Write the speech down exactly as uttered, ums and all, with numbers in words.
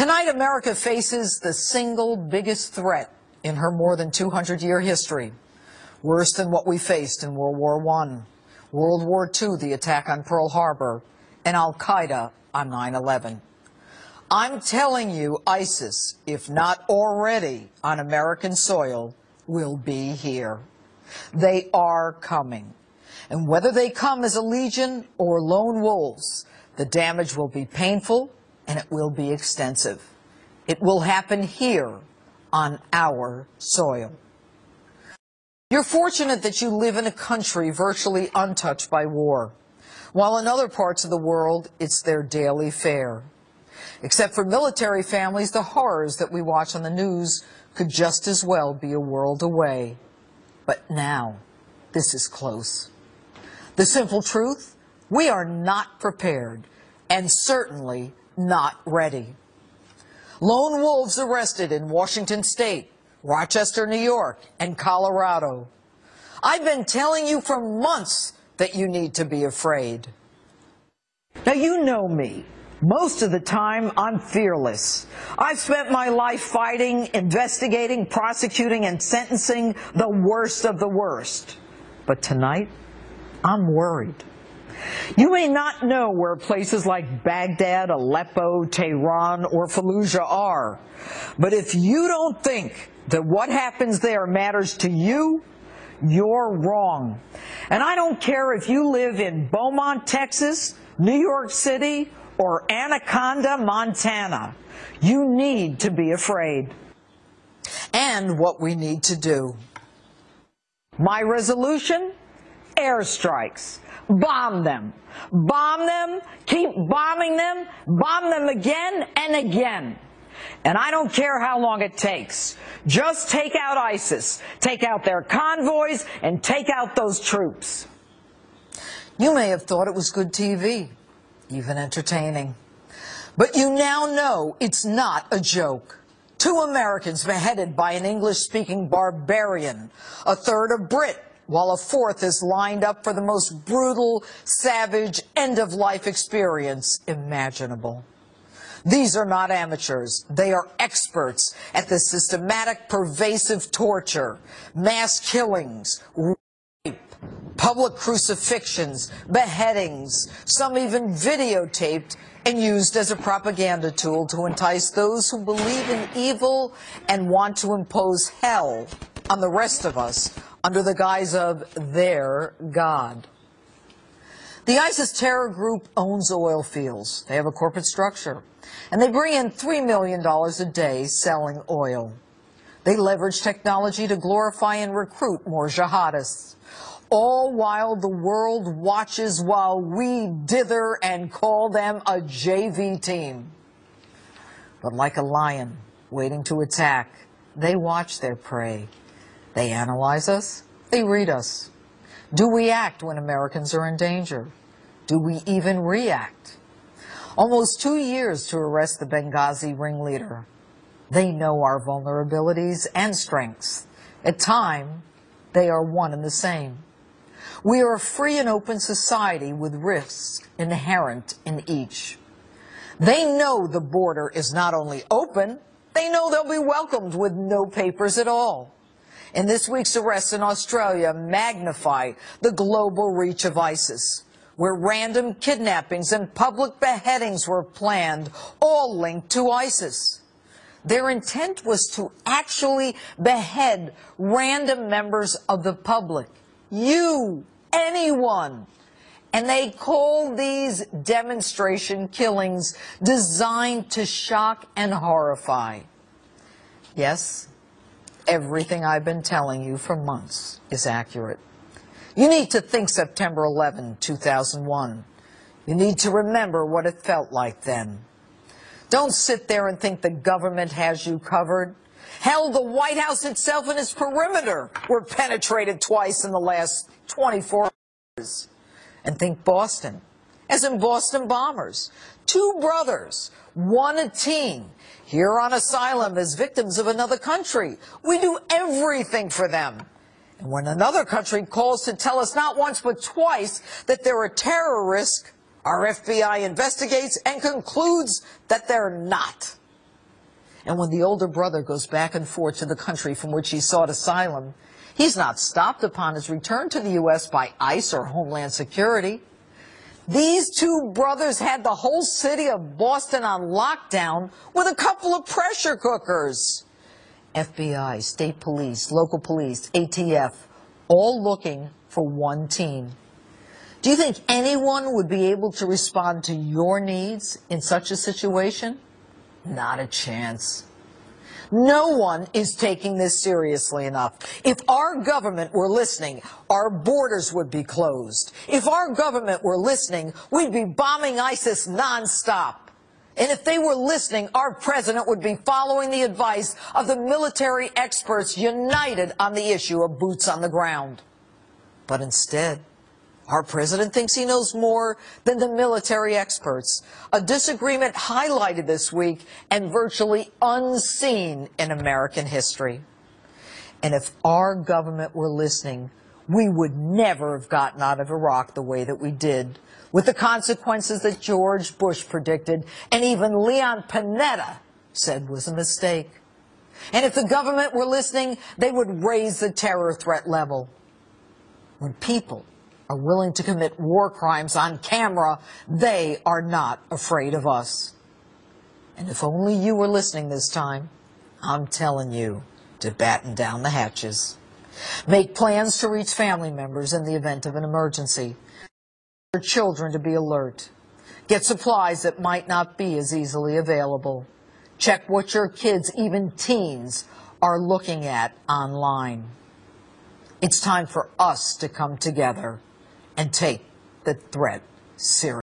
Tonight, America faces the single biggest threat in her more than two hundred year history, worse than what we faced in World War One, World War Two, the attack on Pearl Harbor, and Al-Qaeda on nine eleven. I'm telling you, ISIS, if not already on American soil, will be here. They are coming. And whether they come as a legion or lone wolves, the damage will be painful and it will be extensive. It will happen here on our soil. You're fortunate that you live in a country virtually untouched by war, while in other parts of the world, it's their daily fare. Except for military families, the horrors that we watch on the news could just as well be a world away. But now, this is close. The simple truth, we are not prepared, and certainly not ready. Lone wolves arrested in Washington State, Rochester, New York, and Colorado. I've been telling you for months that you need to be afraid. Now, you know me. Most of the time, I'm fearless. I've spent my life fighting, investigating, prosecuting, and sentencing the worst of the worst. But tonight, I'm worried. You may not know where places like Baghdad, Aleppo, Tehran, or Fallujah are, but if you don't think that what happens there matters to you, you're wrong. And I don't care if you live in Beaumont, Texas, New York City, or Anaconda, Montana. You need to be afraid. And what we need to do. My resolution? Airstrikes. Bomb them. Bomb them, keep bombing them, bomb them again and again. And I don't care how long it takes. Just take out ISIS, take out their convoys, and take out those troops. You may have thought it was good T V, even entertaining. But you now know it's not a joke. Two Americans beheaded by an English-speaking barbarian, a third a Brit, while a fourth is lined up for the most brutal, savage, end-of-life experience imaginable. These are not amateurs. They are experts at the systematic, pervasive torture, mass killings, rape, public crucifixions, beheadings, some even videotaped and used as a propaganda tool to entice those who believe in evil and want to impose hell on the rest of us under the guise of their God. The ISIS terror group owns oil fields. They have a corporate structure, and they bring in three million dollars a day selling oil. They leverage technology to glorify and recruit more jihadists, all while the world watches while we dither and call them a J V team. But like a lion waiting to attack, they watch their prey. They analyze us. They read us. Do we act when Americans are in danger? Do we even react? Almost two years to arrest the Benghazi ringleader. They know our vulnerabilities and strengths. At times, they are one and the same. We are a free and open society with risks inherent in each. They know the border is not only open, they know they'll be welcomed with no papers at all. And this week's arrests in Australia magnify the global reach of ISIS, where random kidnappings and public beheadings were planned, all linked to ISIS. Their intent was to actually behead random members of the public. You, anyone. And they call these demonstration killings designed to shock and horrify. Yes, everything I've been telling you for months is accurate. You need to think September eleventh, two thousand one. You need to remember what it felt like then. Don't sit there and think the government has you covered. Hell, the White House itself and its perimeter were penetrated twice in the last twenty-four hours. And think Boston, as in Boston bombers. Two brothers, one a teen, here on asylum as victims of another country. We do everything for them. And when another country calls to tell us not once but twice that they're a terror risk, our F B I investigates and concludes that they're not. And when the older brother goes back and forth to the country from which he sought asylum, he's not stopped upon his return to the U S by ICE or Homeland Security. These two brothers had the whole city of Boston on lockdown with a couple of pressure cookers. F B I, state police, local police, A T F, all looking for one team. Do you think anyone would be able to respond to your needs in such a situation? Not a chance. No one is taking this seriously enough. If our government were listening, our borders would be closed. If our government were listening, we'd be bombing ISIS nonstop. And if they were listening, our president would be following the advice of the military experts united on the issue of boots on the ground. But instead, our president thinks he knows more than the military experts, a disagreement highlighted this week and virtually unseen in American history. And if our government were listening, we would never have gotten out of Iraq the way that we did, with the consequences that George Bush predicted and even Leon Panetta said was a mistake. And if the government were listening, they would raise the terror threat level. When people are willing to commit war crimes on camera, they are not afraid of us. And if only you were listening this time, I'm telling you to batten down the hatches. Make plans to reach family members in the event of an emergency. Your children to be alert. Get supplies that might not be as easily available. Check what your kids, even teens, are looking at online. It's time for us to come together and take the threat seriously.